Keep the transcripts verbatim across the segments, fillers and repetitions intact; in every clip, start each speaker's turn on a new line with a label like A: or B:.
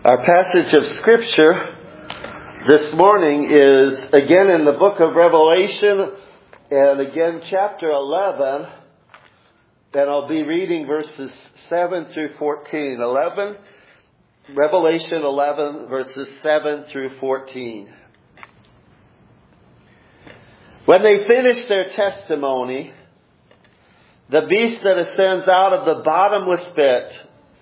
A: Our passage of Scripture this morning is again in the book of Revelation, and again chapter eleven, and I'll be reading verses seven through fourteen. eleven, Revelation eleven, verses seven through fourteen. When they finish their testimony, the beast that ascends out of the bottomless pit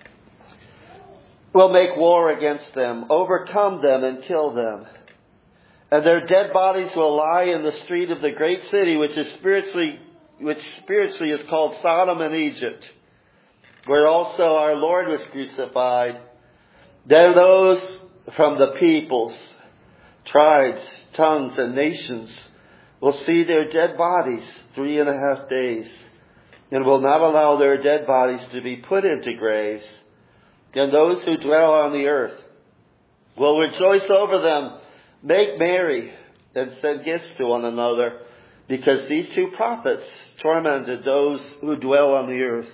A: will make war against them, overcome them, and kill them. And their dead bodies will lie in the street of the great city, which is spiritually, which spiritually is called Sodom and Egypt, where also our Lord was crucified. Then those from the peoples, tribes, tongues, and nations will see their dead bodies three and a half days, and will not allow their dead bodies to be put into graves. And those who dwell on the earth will rejoice over them, make merry, and send gifts to one another, because these two prophets tormented those who dwell on the earth.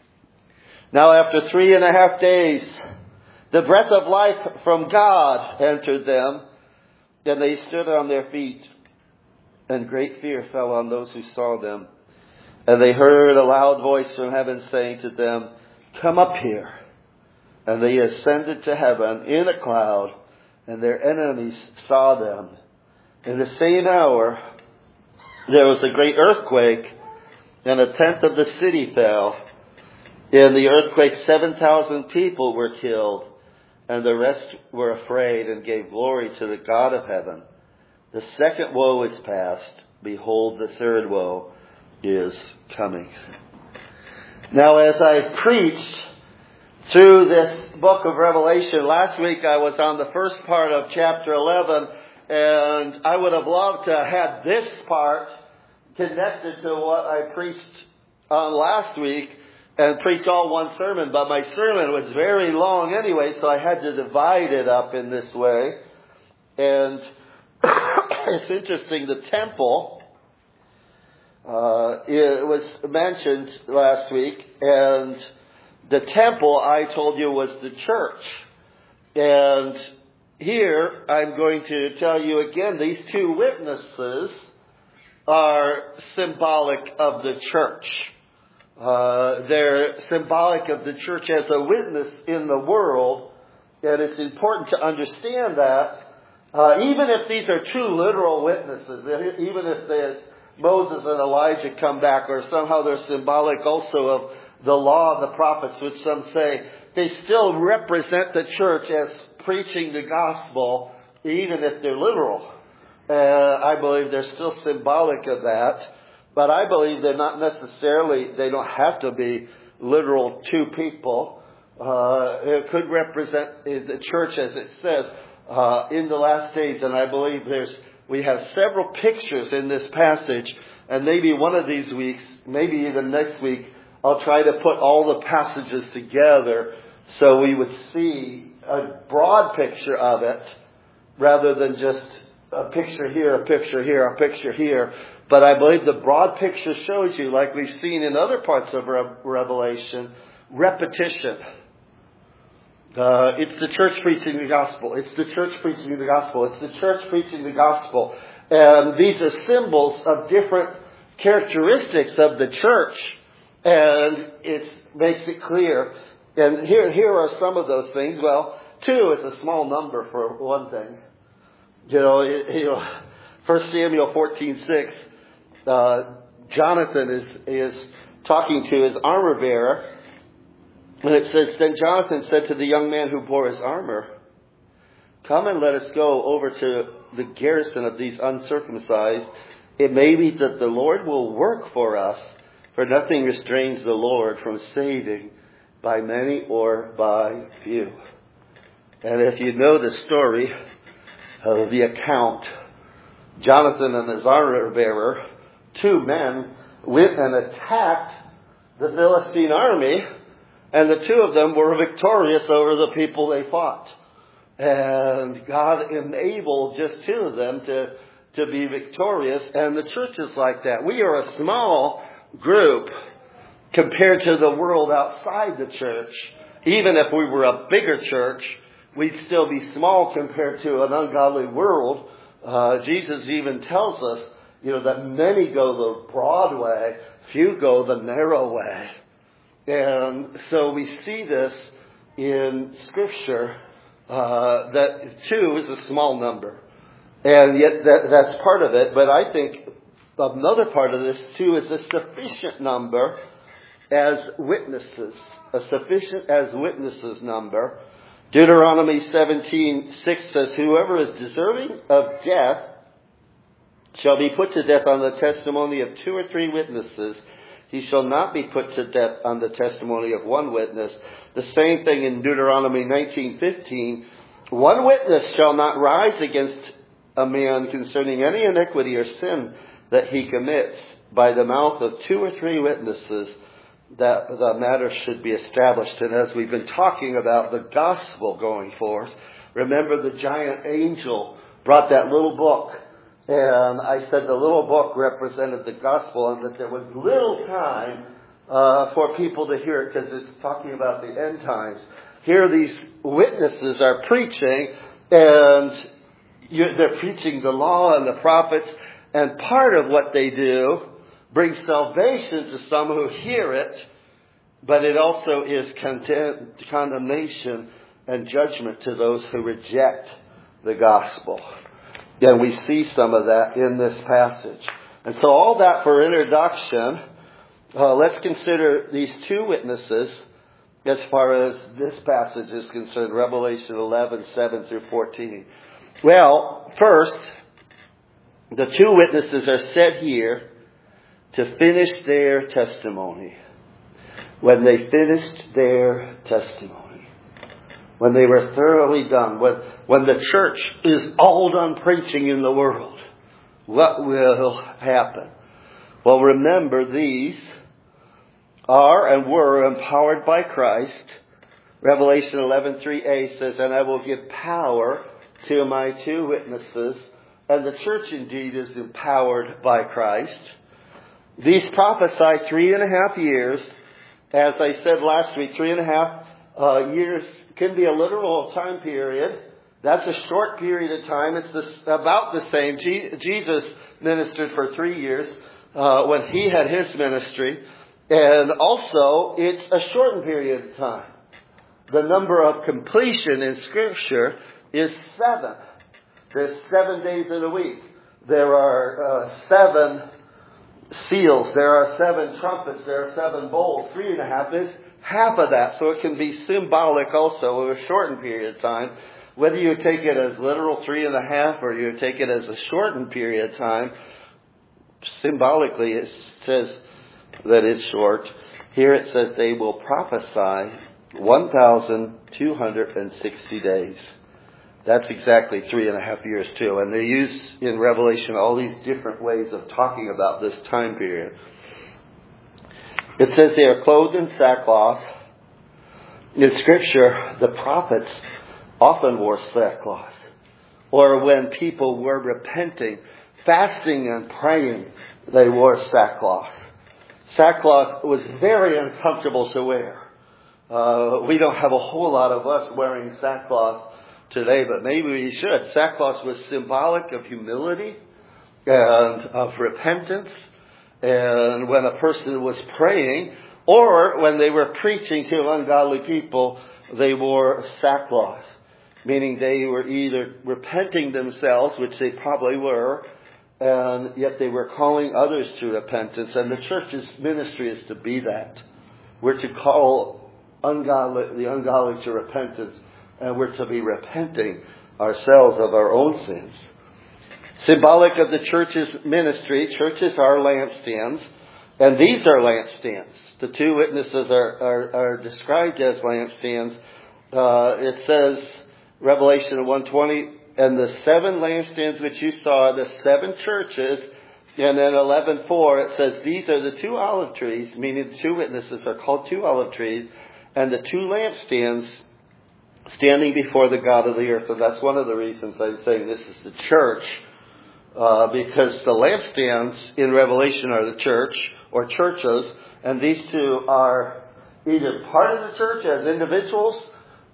A: Now after three and a half days, the breath of life from God entered them, and they stood on their feet, and great fear fell on those who saw them. And they heard a loud voice from heaven saying to them, "Come up here." And they ascended to heaven in a cloud, and their enemies saw them. In the same hour, there was a great earthquake, and a tenth of the city fell. In the earthquake, seven thousand people were killed, and the rest were afraid and gave glory to the God of heaven. The second woe is past. Behold, the third woe is coming. Now, as I preached through this book of Revelation, last week I was on the first part of chapter eleven, and I would have loved to have had this part connected to what I preached on last week and preach all one sermon, but my sermon was very long anyway, so I had to divide it up in this way. And it's interesting, the temple, uh, it was mentioned last week, and the temple, I told you, was the church. And here, I'm going to tell you again, these two witnesses are symbolic of the church. Uh, they're symbolic of the church as a witness in the world. And it's important to understand that, uh, even if these are two literal witnesses, even if there's Moses and Elijah come back, or somehow they're symbolic also of the law and the prophets, which some say, they still represent the church as preaching the gospel, even if they're literal. Uh, I believe they're still symbolic of that. But I believe they're not necessarily, they don't have to be literal two people. Uh, it could represent the church, as it says, uh, in the last days. And I believe there's, we have several pictures in this passage. And maybe one of these weeks, maybe even next week, I'll try to put all the passages together so we would see a broad picture of it rather than just a picture here, a picture here, a picture here. But I believe the broad picture shows you, like we've seen in other parts of Revelation, repetition. Uh, it's the church preaching the gospel. It's the church preaching the gospel. It's the church preaching the gospel. And these are symbols of different characteristics of the church. And it makes it clear. And here, here are some of those things. Well, two is a small number for one thing. You know, it, you know, First Samuel fourteen six, uh, Jonathan is is talking to his armor bearer, and it says, "Then Jonathan said to the young man who bore his armor, 'Come and let us go over to the garrison of these uncircumcised. It may be that the Lord will work for us. For nothing restrains the Lord from saving by many or by few.'" And if you know the story of the account, Jonathan and his armor bearer, two men, went and attacked the Philistine army, and the two of them were victorious over the people they fought. And God enabled just two of them to, to be victorious, and the church is like that. We are a small group compared to the world outside the church. Even if we were a bigger church, we'd still be small compared to an ungodly world. Uh, Jesus even tells us, you know, that many go the broad way, few go the narrow way. And so we see this in Scripture, uh, that two is a small number. And yet that, that's part of it. But I think another part of this, too, is a sufficient number as witnesses. A sufficient as witnesses number. Deuteronomy seventeen six says, whoever is deserving of death shall be put to death on the testimony of two or three witnesses. He shall not be put to death on the testimony of one witness. The same thing in Deuteronomy nineteen fifteen. One witness shall not rise against a man concerning any iniquity or sin that he commits. By the mouth of two or three witnesses, that the matter should be established. And as we've been talking about the gospel going forth, remember the giant angel brought that little book. And I said the little book represented the gospel and that there was little time uh, for people to hear it because it's talking about the end times. Here these witnesses are preaching, and you, they're preaching the law and the prophets. And part of what they do brings salvation to some who hear it, but it also is condemn, condemnation and judgment to those who reject the gospel. And we see some of that in this passage. And so all that for introduction. Uh, let's consider these two witnesses as far as this passage is concerned. Revelation eleven, seven through fourteen. Well, first, the two witnesses are set here to finish their testimony. When they finished their testimony. When they were thoroughly done. When, when the church is all done preaching in the world. What will happen? Well, remember, these are and were empowered by Christ. Revelation eleven three a says, and I will give power to my two witnesses. And the church indeed is empowered by Christ. These prophesy three and a half years. As I said last week, three and a half uh, years can be a literal time period. That's a short period of time. It's the, about the same. Je- Jesus ministered for three years uh, when he had his ministry. And also, it's a shortened period of time. The number of completion in Scripture is seven. There's seven days in a week. There are uh, seven seals. There are seven trumpets. There are seven bowls. Three and a half is half of that. So it can be symbolic also of a shortened period of time. Whether you take it as literal three and a half or you take it as a shortened period of time, symbolically it says that it's short. Here it says they will prophesy one thousand two hundred sixty days. That's exactly three and a half years too. And they use in Revelation all these different ways of talking about this time period. It says they are clothed in sackcloth. In Scripture, the prophets often wore sackcloth. Or when people were repenting, fasting and praying, they wore sackcloth. Sackcloth was very uncomfortable to wear. Uh, we don't have a whole lot of us wearing sackcloth today, but maybe we should. Sackcloth was symbolic of humility and of repentance. And when a person was praying, or when they were preaching to ungodly people, they wore sackcloth. Meaning they were either repenting themselves, which they probably were, and yet they were calling others to repentance. And the church's ministry is to be that. We're to call ungodly, the ungodly to repentance. And we're to be repenting ourselves of our own sins. Symbolic of the church's ministry, churches are lampstands. And these are lampstands. The two witnesses are, are, are described as lampstands. Uh, it says, Revelation one twenty, and the seven lampstands which you saw, the seven churches. And then eleven four, it says, these are the two olive trees, meaning the two witnesses are called two olive trees. And the two lampstands standing before the God of the earth. And that's one of the reasons I'm saying this is the church. Uh, because the lampstands in Revelation are the church or churches. And these two are either part of the church as individuals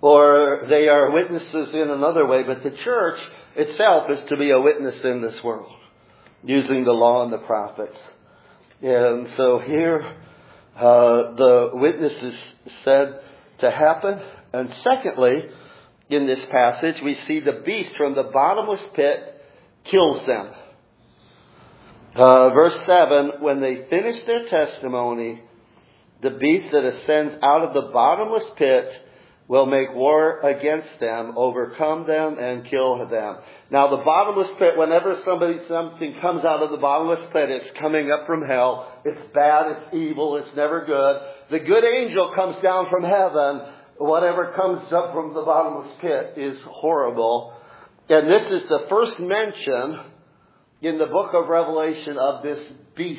A: or they are witnesses in another way. But the church itself is to be a witness in this world, using the law and the prophets. And so here, uh, the witness is said to happen. And secondly, in this passage, we see the beast from the bottomless pit kills them. Uh, verse seven, when they finish their testimony, the beast that ascends out of the bottomless pit will make war against them, overcome them, and kill them. Now, the bottomless pit, whenever somebody, something comes out of the bottomless pit, it's coming up from hell. It's bad, it's evil, it's never good. The good angel comes down from heaven. Whatever comes up from the bottomless pit is horrible. And this is the first mention in the book of Revelation of this beast.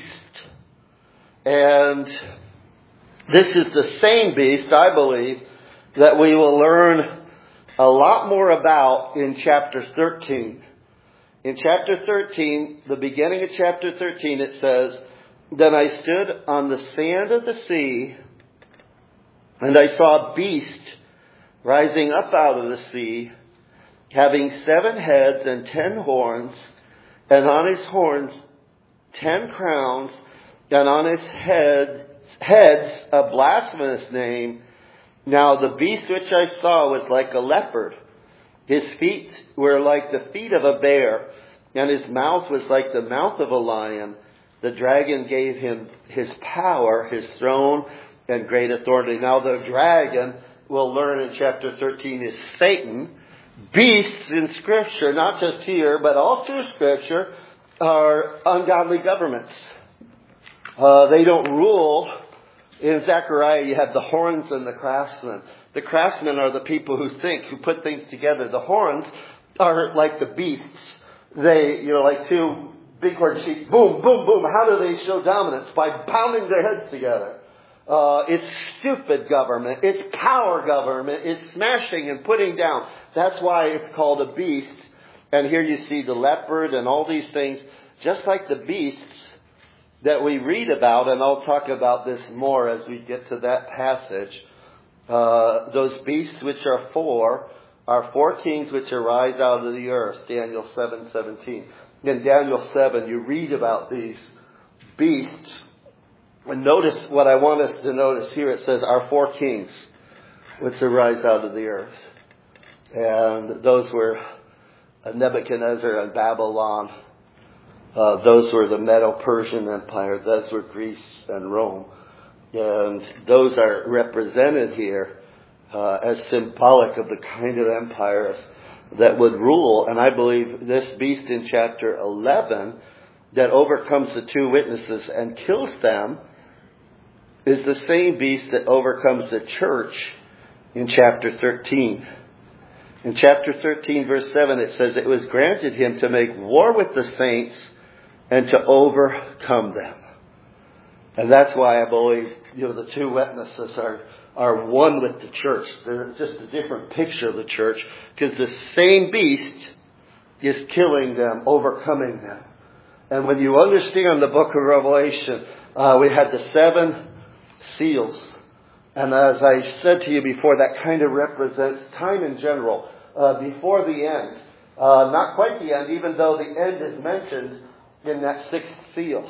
A: And this is the same beast, I believe, that we will learn a lot more about in chapter thirteen. In chapter thirteen, the beginning of chapter thirteen, it says, "Then I stood on the sand of the sea, and I saw a beast rising up out of the sea, having seven heads and ten horns, and on his horns ten crowns, and on his head, heads a blasphemous name. Now the beast which I saw was like a leopard. His feet were like the feet of a bear, and his mouth was like the mouth of a lion. The dragon gave him his power, his throne, and great authority." Now the dragon, we'll learn in chapter thirteen, is Satan. Beasts in Scripture, not just here, but all through Scripture, are ungodly governments. Uh, they don't rule. In Zechariah, you have the horns and the craftsmen. The craftsmen are the people who think, who put things together. The horns are like the beasts. They, you know, like two bighorn sheep. Boom, boom, boom. How do they show dominance? By pounding their heads together. Uh, it's stupid government. It's power government. It's smashing and putting down. That's why it's called a beast. And here you see the leopard and all these things. Just like the beasts that we read about, and I'll talk about this more as we get to that passage. Uh, those beasts which are four are four kings which arise out of the earth, Daniel seven seventeen. In Daniel seven, you read about these beasts. And notice what I want us to notice here. It says, "Our four kings which arise out of the earth." And those were Nebuchadnezzar and Babylon. Uh, those were the Medo-Persian Empire. Those were Greece and Rome. And those are represented here uh, as symbolic of the kind of empires that would rule. And I believe this beast in chapter eleven that overcomes the two witnesses and kills them is the same beast that overcomes the church in chapter thirteen. In chapter thirteen, verse seven, it says, "It was granted him to make war with the saints and to overcome them." And that's why I believe, you know, the two witnesses are, are one with the church. They're just a different picture of the church, because the same beast is killing them, overcoming them. And when you understand the book of Revelation, uh, we had the seven seals. And as I said to you before, that kind of represents time in general, uh, before the end. Uh, not quite the end, even though the end is mentioned in that sixth seal.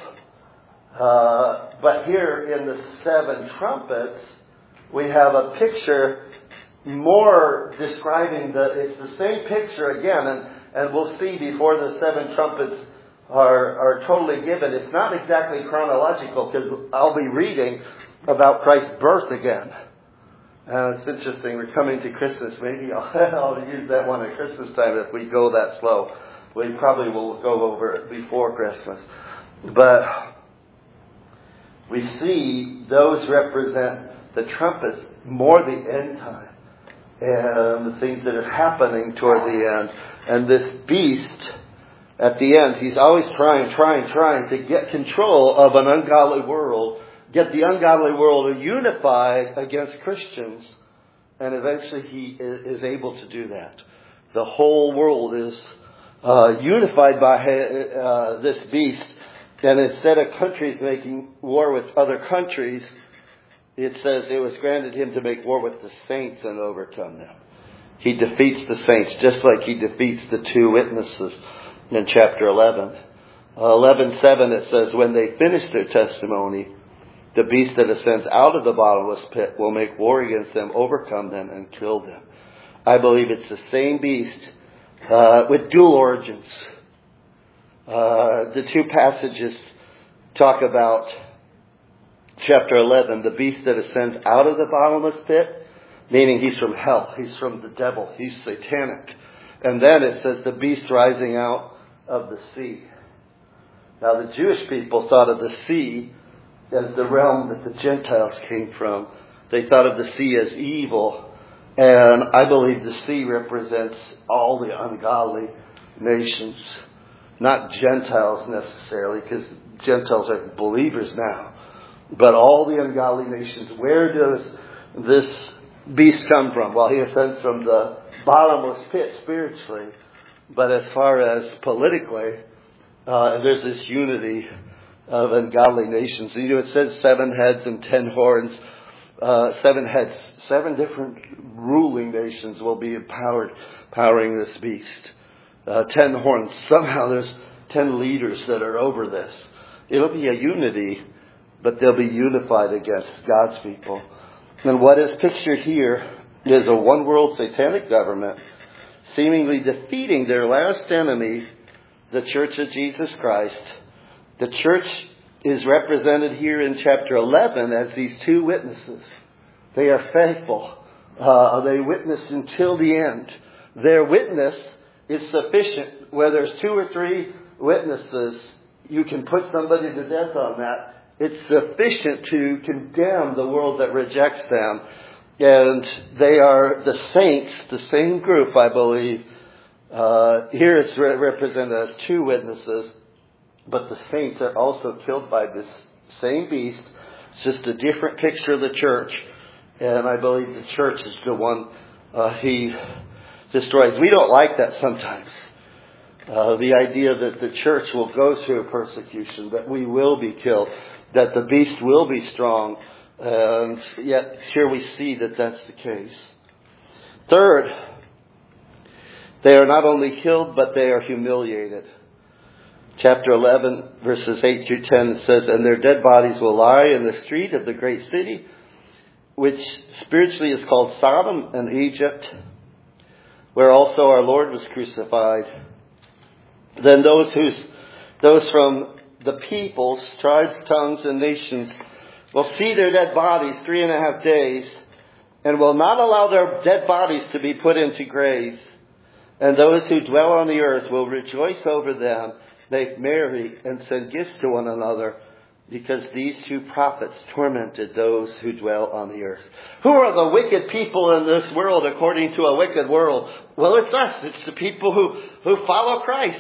A: Uh, but here in the seven trumpets, we have a picture more describing the, it's the same picture again, and, and we'll see before the seven trumpets are, are totally given. It's not exactly chronological, because I'll be reading about Christ's birth again. Uh, it's interesting, we're coming to Christmas. Maybe I'll, I'll use that one at Christmas time if we go that slow. We probably will go over it before Christmas. But we see those represent the trumpets, more the end time, and the things that are happening toward the end. And this beast, at the end, he's always trying, trying, trying to get control of an ungodly world, get the ungodly world unified against Christians, and eventually he is able to do that. The whole world is uh, unified by uh, this beast, and instead of countries making war with other countries, it says it was granted him to make war with the saints and overcome them. He defeats the saints just like he defeats the two witnesses in chapter eleven. eleven seven it says, when they finish their testimony, the beast that ascends out of the bottomless pit will make war against them, overcome them, and kill them. I believe it's the same beast uh, with dual origins. Uh, the two passages talk about chapter eleven, the beast that ascends out of the bottomless pit, meaning he's from hell, he's from the devil, he's satanic. And then it says the beast rising out of the sea. Now the Jewish people thought of the sea as the realm that the Gentiles came from. They thought of the sea as evil. And I believe the sea represents all the ungodly nations. Not Gentiles necessarily, because Gentiles are believers now. But all the ungodly nations. Where does this beast come from? Well, he ascends from the bottomless pit spiritually. But as far as politically, uh, there's this unity of ungodly nations. You know, it says seven heads and ten horns. Uh, seven heads, seven different ruling nations will be empowered, powering this beast. Uh, ten horns. Somehow there's ten leaders that are over this. It'll be a unity, but they'll be unified against God's people. And what is pictured here is a one world satanic government seemingly defeating their last enemy, the Church of Jesus Christ. The church is represented here in chapter eleven as these two witnesses. They are faithful. Uh, they witness until the end. Their witness is sufficient. Where there's two or three witnesses, you can put somebody to death on that. It's sufficient to condemn the world that rejects them. And they are the saints, the same group, I believe. Uh, here it's re- represented as two witnesses. But the saints are also killed by this same beast. It's just a different picture of the church. And I believe the church is the one uh, he destroys. We don't like that sometimes. Uh, the idea that the church will go through persecution, that we will be killed, that the beast will be strong. And yet here we see that that's the case. Third, they are not only killed, but they are humiliated. Chapter eleven, verses eight through ten, it says, and their dead bodies will lie in the street of the great city, which spiritually is called Sodom and Egypt, where also our Lord was crucified. Then those who's, those from the peoples, tribes, tongues, and nations will see their dead bodies three and a half days, and will not allow their dead bodies to be put into graves. And those who dwell on the earth will rejoice over them, make merry, and send gifts to one another, because these two prophets tormented those who dwell on the earth. Who are the wicked people in this world according to a wicked world? Well, it's us. It's the people who, who follow Christ.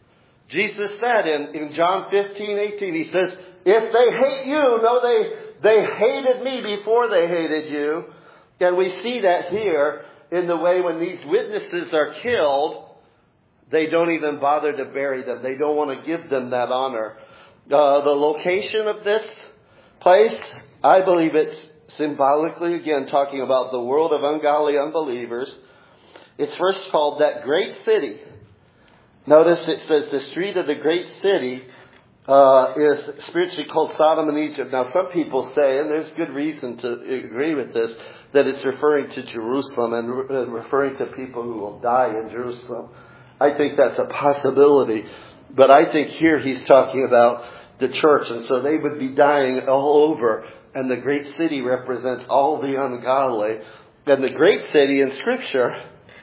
A: Jesus said in, in John fifteen eighteen, he says, if they hate you, no, they, they hated me before they hated you. And we see that here in the way when these witnesses are killed, they don't even bother to bury them. They don't want to give them that honor. Uh, the location of this place, I believe it's symbolically, again, talking about the world of ungodly unbelievers. It's first called that great city. Notice it says the street of the great city uh, is spiritually called Sodom and Egypt. Now, some people say, and there's good reason to agree with this, that it's referring to Jerusalem and re- referring to people who will die in Jerusalem. I think that's a possibility. But I think here he's talking about the church. And so they would be dying all over. And the great city represents all the ungodly. And the great city in Scripture,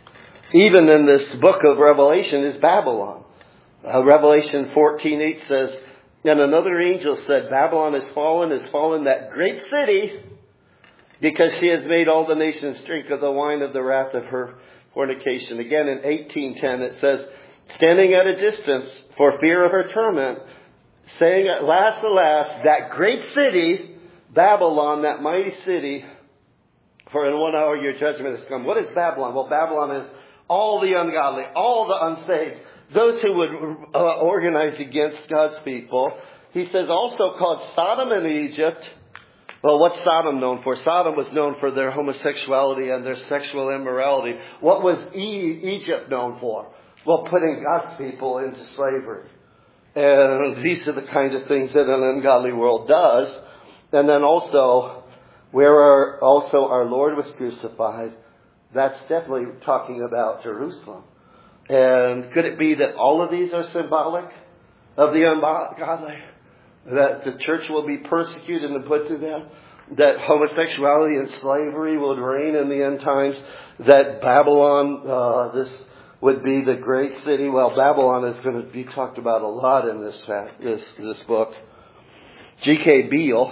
A: even in this book of Revelation, is Babylon. Uh, Revelation fourteen eight says, and another angel said, Babylon is fallen, is fallen, that great city, because she has made all the nations drink of the wine of the wrath of her fornication. Again, in eighteen ten, it says, standing at a distance for fear of her torment, saying, alas, alas, that great city, Babylon, that mighty city, for in one hour your judgment has come. What is Babylon? Well, Babylon is all the ungodly, all the unsaved, those who would uh, organize against God's people. He says also called Sodom and Egypt, Well, what's Sodom known for? Sodom was known for their homosexuality and their sexual immorality. What was e- Egypt known for? Well, putting God's people into slavery. And these are the kind of things that an ungodly world does. And then also, where our, also our Lord was crucified, that's definitely talking about Jerusalem. And could it be that all of these are symbolic of the ungodly? That the church will be persecuted and put to death? That homosexuality and slavery will reign in the end times? That Babylon, uh, this would be the great city? Well, Babylon is going to be talked about a lot in this this this book. G K Beale,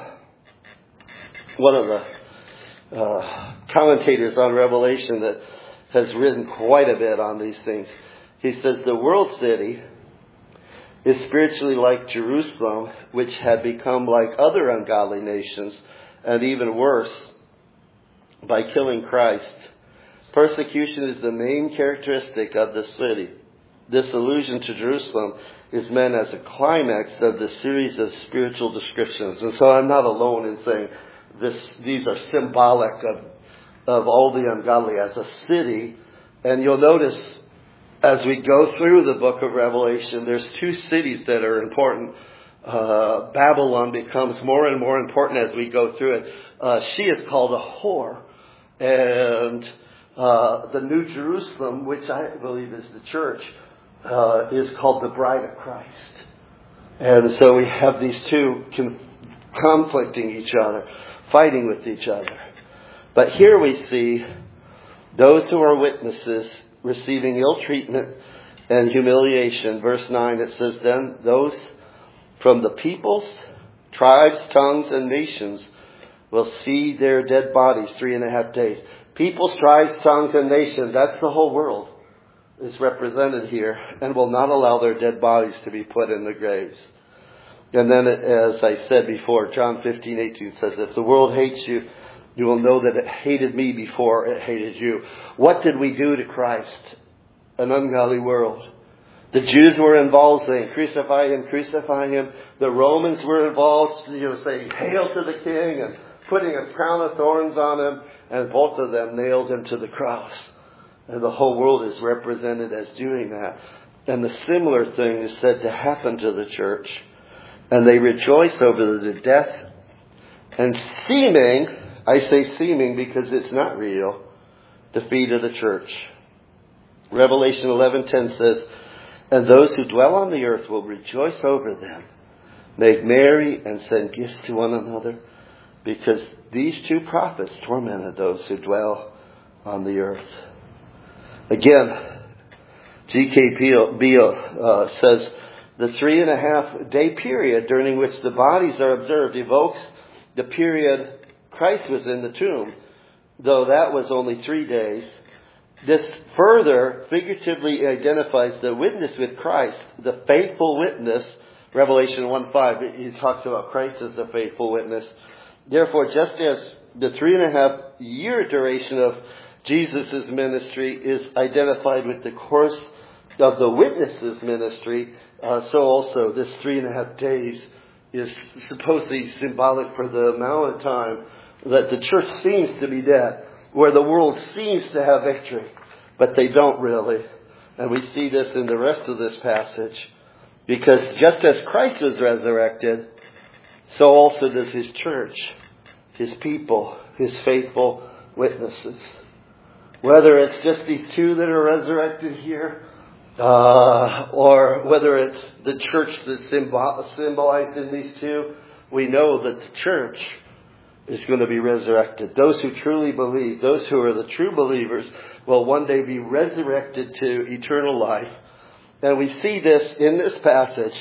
A: one of the uh, commentators on Revelation that has written quite a bit on these things, he says the world city is spiritually like Jerusalem, which had become like other ungodly nations, and even worse, by killing Christ. Persecution is the main characteristic of the city. This allusion to Jerusalem is meant as a climax of the series of spiritual descriptions. And so I'm not alone in saying this; these are symbolic of, of all the ungodly as a city. And you'll notice as we go through the book of Revelation, there's two cities that are important. Uh, Babylon becomes more and more important as we go through it. Uh, she is called a whore. And uh, the New Jerusalem, which I believe is the church, uh, is called the bride of Christ. And so we have these two con- conflicting each other, fighting with each other. But here we see those who are witnesses receiving ill treatment and humiliation. Verse nine, it says, then those from the peoples, tribes, tongues, and nations will see their dead bodies three and a half days. Peoples, tribes, tongues, and nations, that's the whole world, is represented here, and will not allow their dead bodies to be put in the graves. And then, as I said before, John fifteen eighteen says, if the world hates you, you will know that it hated me before it hated you. What did we do to Christ? An ungodly world. The Jews were involved saying, crucify him, crucify him. The Romans were involved, you know, saying, hail to the king, and putting a crown of thorns on him, and both of them nailed him to the cross. And the whole world is represented as doing that. And the similar thing is said to happen to the church. And they rejoice over the death and seeming, I say seeming because it's not real, defeat of the church. Revelation eleven ten says, and those who dwell on the earth will rejoice over them, make merry and send gifts to one another, because these two prophets tormented those who dwell on the earth. Again, G K Beale uh, says, the three and a half day period during which the bodies are observed evokes the period Christ was in the tomb, though that was only three days. This further figuratively identifies the witness with Christ, the faithful witness. Revelation one five, he talks about Christ as the faithful witness. Therefore, just as the three and a half year duration of Jesus' ministry is identified with the course of the witness' ministry, uh, so also this three and a half days is supposedly symbolic for the amount of time that the church seems to be dead, where the world seems to have victory, but they don't really. And we see this in the rest of this passage, because just as Christ was resurrected, so also does his church, his people, his faithful witnesses. Whether it's just these two that are resurrected here, uh, or whether it's the church that's symbol- symbolized in these two, we know that the church is going to be resurrected. Those who truly believe, those who are the true believers, will one day be resurrected to eternal life. And we see this in this passage.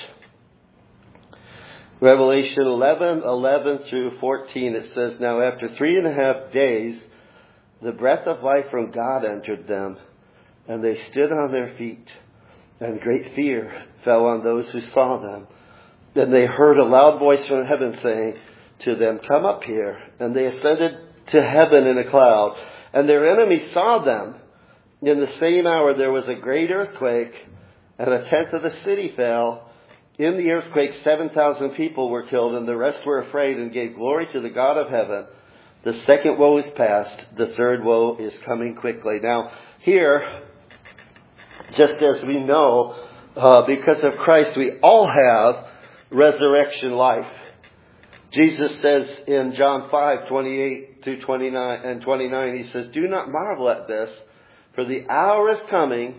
A: Revelation eleven, eleven through fourteen, it says, now after three and a half days, the breath of life from God entered them, and they stood on their feet, and great fear fell on those who saw them. Then they heard a loud voice from heaven saying to them, come up here. And they ascended to heaven in a cloud, and their enemies saw them. In the same hour there was a great earthquake, and a tenth of the city fell, In the earthquake, seven thousand people were killed, and the rest were afraid and gave glory to the God of heaven. The second woe is past. The third woe is coming quickly. Now, here, just as we know, uh, because of Christ, we all have resurrection life. Jesus says in John five, twenty-eight through twenty-nine and twenty-nine, he says, "Do not marvel at this, for the hour is coming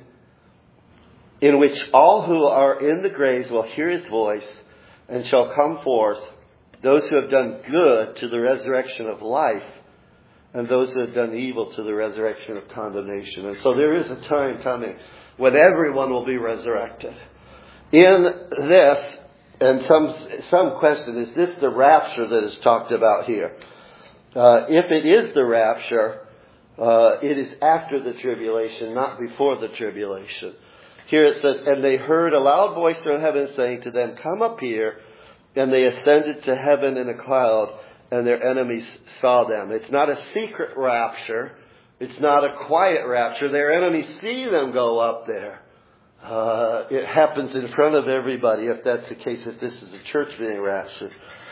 A: in which all who are in the graves will hear his voice and shall come forth, those who have done good to the resurrection of life, and those who have done evil to the resurrection of condemnation." And so there is a time coming when everyone will be resurrected. In this, and some some question, is this the rapture that is talked about here? Uh, if it is the rapture, uh, it is after the tribulation, not before the tribulation. Here it says, "And they heard a loud voice from heaven saying to them, 'Come up here.' And they ascended to heaven in a cloud, and their enemies saw them." It's not a secret rapture. It's not a quiet rapture. Their enemies see them go up there. Uh, it happens in front of everybody, if that's the case, if this is a church being raptured.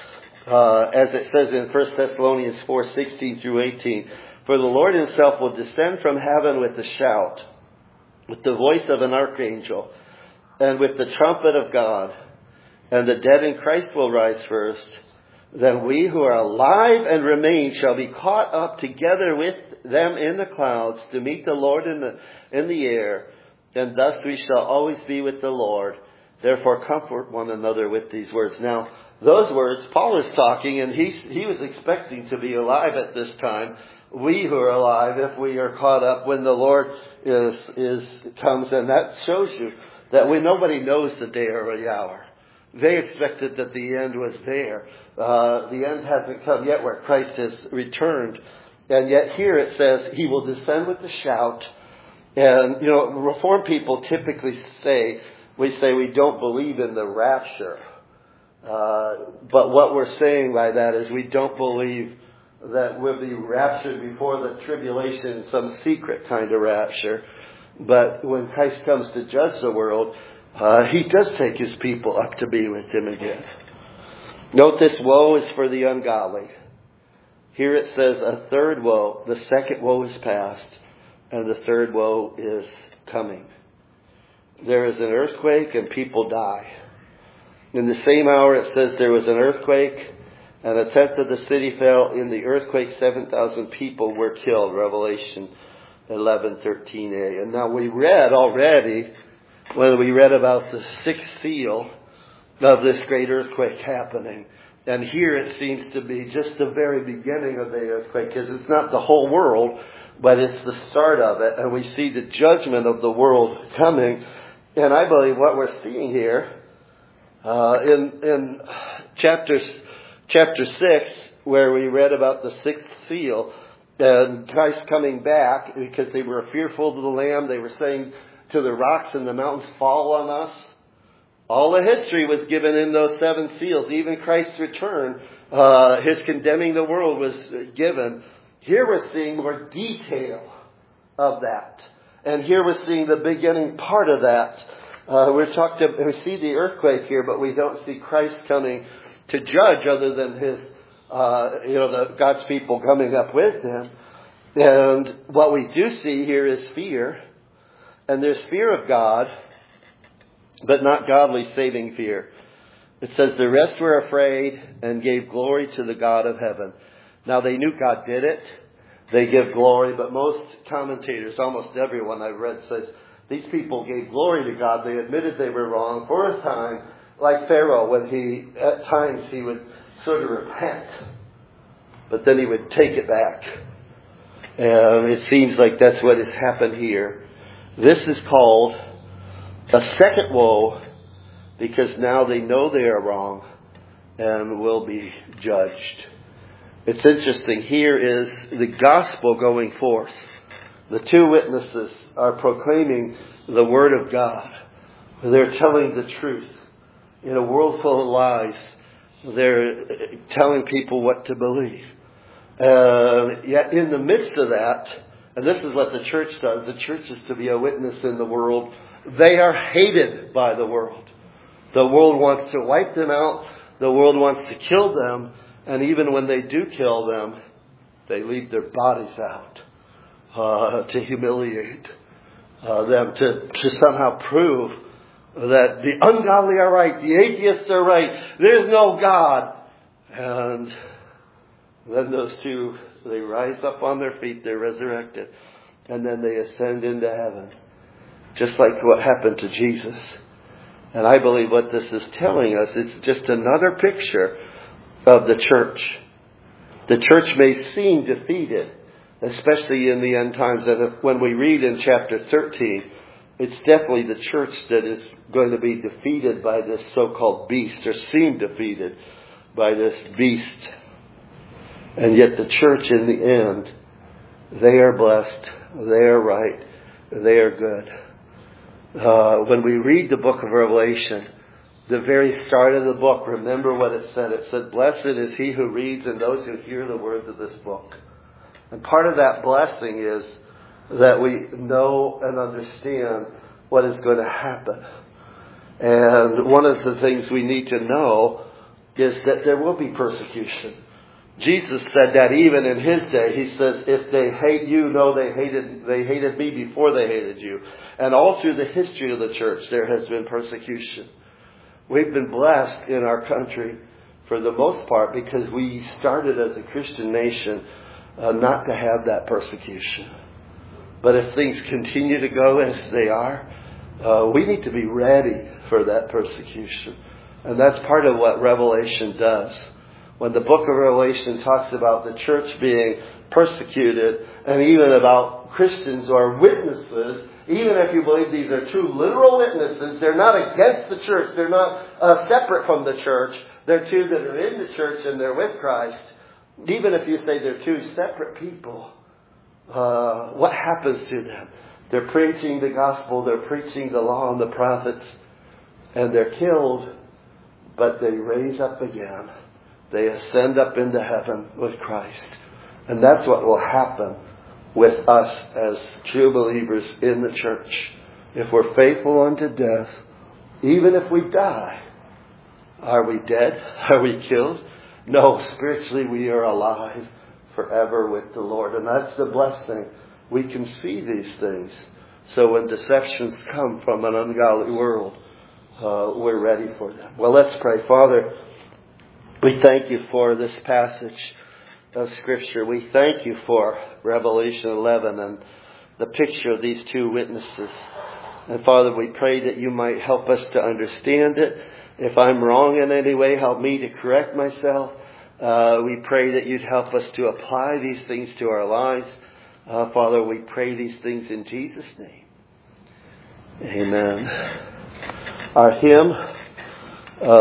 A: Uh, as it says in First Thessalonians four, sixteen through eighteen, "For the Lord himself will descend from heaven with a shout, with the voice of an archangel, and with the trumpet of God. And the dead in Christ will rise first. Then we who are alive and remain shall be caught up together with them in the clouds to meet the Lord in the in the air. And thus we shall always be with the Lord. Therefore comfort one another with these words." Now, those words, Paul is talking, and he he was expecting to be alive at this time. We who are alive, if we are caught up when the Lord is is comes, and that shows you that we nobody knows the day or the hour. They expected that the end was there. Uh, the end hasn't come yet where Christ has returned. And yet here it says he will descend with a shout. And, you know, Reformed people typically say, we say we don't believe in the rapture. Uh, but what we're saying by that is we don't believe that we'll be raptured before the tribulation, some secret kind of rapture. But when Christ comes to judge the world, uh, he does take his people up to be with him again. Note this woe is for the ungodly. Here it says a third woe. The second woe is past, and the third woe is coming. There is an earthquake and people die. In the same hour it says there was an earthquake and a tenth of the city fell. In the earthquake seven thousand people were killed. Revelation eleven thirteen a. And now we read already, when we read about the sixth seal of this great earthquake happening. And here it seems to be just the very beginning of the earthquake, because it's not the whole world, but it's the start of it. And we see the judgment of the world coming. And I believe what we're seeing here uh, in in chapter chapter six, where we read about the sixth seal and Christ coming back, because they were fearful of the Lamb. They were saying to the rocks and the mountains, "Fall on us." All the history was given in those seven seals. Even Christ's return, uh, his condemning the world was given. Here we're seeing more detail of that. And here we're seeing the beginning part of that. Uh, we're talked to, we see the earthquake here, but we don't see Christ coming to judge other than his, uh, you know, the, God's people coming up with him. And what we do see here is fear. And there's fear of God, but not godly saving fear. It says the rest were afraid and gave glory to the God of heaven. Now they knew God did it. They give glory, but most commentators, almost everyone I've read, says these people gave glory to God. They admitted they were wrong for a time, like Pharaoh, when he, at times he would sort of repent, but then he would take it back. And it seems like that's what has happened here. This is called a second woe, because now they know they are wrong and will be judged. It's interesting. Here is the gospel going forth. The two witnesses are proclaiming the word of God. They're telling the truth. In a world full of lies, they're telling people what to believe. Uh, yet in the midst of that, and this is what the church does, the church is to be a witness in the world. They are hated by the world. The world wants to wipe them out. The world wants to kill them. And even when they do kill them, they leave their bodies out uh, to humiliate uh, them, to, to somehow prove that the ungodly are right, the atheists are right, there's no God. And then those two, they rise up on their feet, they're resurrected, and then they ascend into heaven, just like what happened to Jesus. And I believe what this is telling us, it's just another picture of the church. The church may seem defeated, especially in the end times. And when we read in chapter thirteen, it's definitely the church that is going to be defeated by this so-called beast, or seem defeated by this beast. And yet the church in the end, they are blessed, they are right, they are good. Uh, when we read the book of Revelation, the very start of the book, remember what it said. It said, blessed is he who reads and those who hear the words of this book. And part of that blessing is that we know and understand what is going to happen. And one of the things we need to know is that there will be persecution. Jesus said that even in his day. He says, if they hate you, know they hated, they hated me before they hated you. And all through the history of the church, there has been persecution. We've been blessed in our country for the most part because we started as a Christian nation uh, not to have that persecution. But if things continue to go as they are, uh, we need to be ready for that persecution. And that's part of what Revelation does. When the book of Revelation talks about the church being persecuted, and even about Christians or witnesses, even if you believe these are two literal witnesses, they're not against the church, they're not uh, separate from the church, they're two that are in the church and they're with Christ. Even if you say they're two separate people, uh, what happens to them? They're preaching the gospel, they're preaching the law and the prophets, and they're killed, but they raise up again. They ascend up into heaven with Christ. And that's what will happen with us as true believers in the church. If we're faithful unto death, even if we die, are we dead? Are we killed? No, spiritually we are alive forever with the Lord. And that's the blessing. We can see these things. So when deceptions come from an ungodly world, uh, we're ready for them. Well, let's pray. Father, we thank you for this passage of Scripture. We thank you for Revelation eleven and the picture of these two witnesses. And Father, we pray that you might help us to understand it. If I'm wrong in any way, help me to correct myself. Uh, we pray that you'd help us to apply these things to our lives. Uh, Father, we pray these things in Jesus' name. Amen. Our hymn